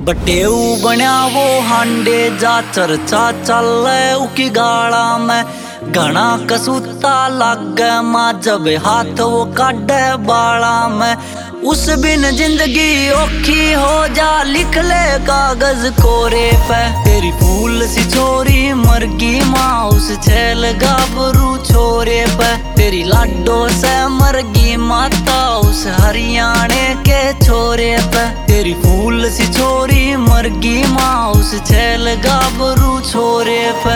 बटेऊ बन्या वो हांडे जा चर्चा चल उकी गाड़ा में घना कसूता लागे माँ जब हाथ वो काटे बाड़ा में। उस बिन जिंदगी औखी हो जा लिख ले कागज कोरे पे। तेरी फूल सी छोरी मरगी माँ उस छैल गाभरू छोरे पे। तेरी लाडो से मरगी माता उस हरियाणे के छोरे पे। तेरी फूल सी छोरी मरगी माँ उस छैल गाभरू छोरे पे।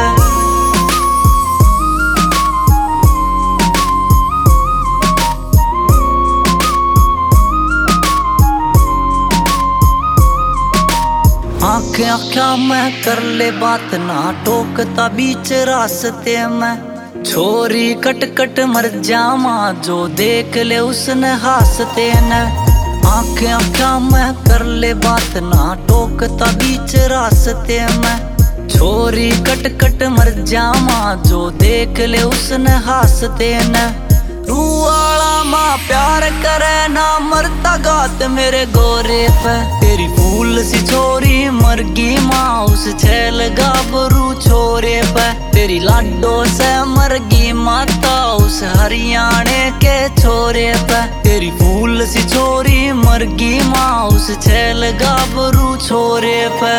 आँखें आँखा में कर ले बात ना टोकता बीच रास्ते में। छोरी कट कट मर जामा जो देख ले उसने हासते न। आँखें आँखा में कर ले बात ना टोकता बीच रास्ते में। छोरी कट कट मर जामा जो देख ले उसने हासते न। रूवाला माँ प्यार करे ना मरता गात मेरे गोरे पे। तेरी फूल सी छोरी मरगी माँ उस छैल गाभरू छोरे पे। तेरी लाडो से मरगी माता उस हरियाणे के छोरे पे। तेरी फूल सी छोरी मरगी माँ उस छैल गाभरू छोरे पे।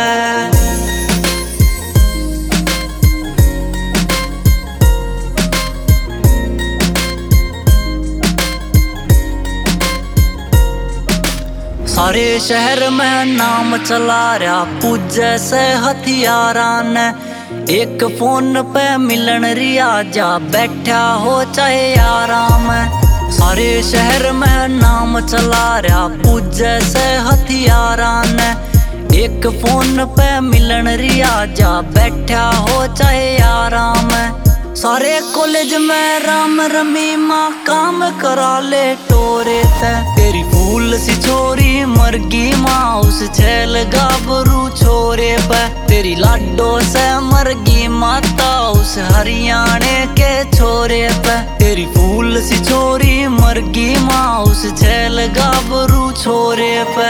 सारे शहर में नाम चला रहा पूजे से हथियारा ने। एक फोन पे मिलन रिया जा बैठा हो चाहे आराम। सारे शहर में नाम चला रहा पूजे से हथियारा ने। एक फोन पे मिलन रिया जा बैठा हो चाहे आराम। सारे कॉलेज में राम रमीमा काम करा ले टोरे ते। तेरी फूल सी छोरी मरगी माँ उस छैल गाभरू छोरे पे। तेरी लाडो से मरगी माता उस हरियाणे के छोरे पे। तेरी फूल सी छोरी मरगी माँ उस छैल गाभरू छोरे पे।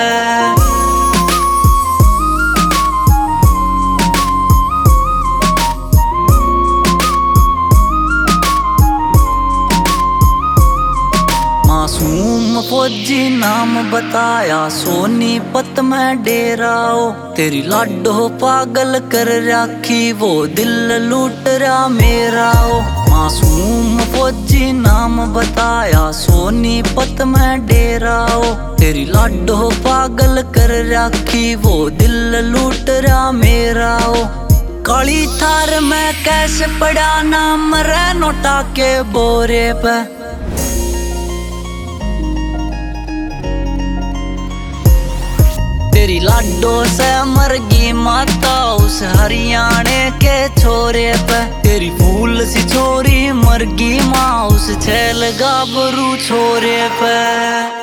मासूम फौजी नाम बताया सोनीपत में डेराओ। तेरी लाडो पागल कर राखी वो दिल लूट रहा मेरा ओ। मासूम फौजी नाम बताया सोनीपत में डेराओ। तेरी लाडो पागल कर राखी वो दिल लूट रहा मेरा ओ। काली थार में कैसे पड़ा नाम रे नोटा के बोरे पे। तेरी लाडो से मरगी माता उस हरियाणे के छोरे पे। तेरी फूल सी छोरी मरगी माँ उस छैल गाभरू छोरे पे।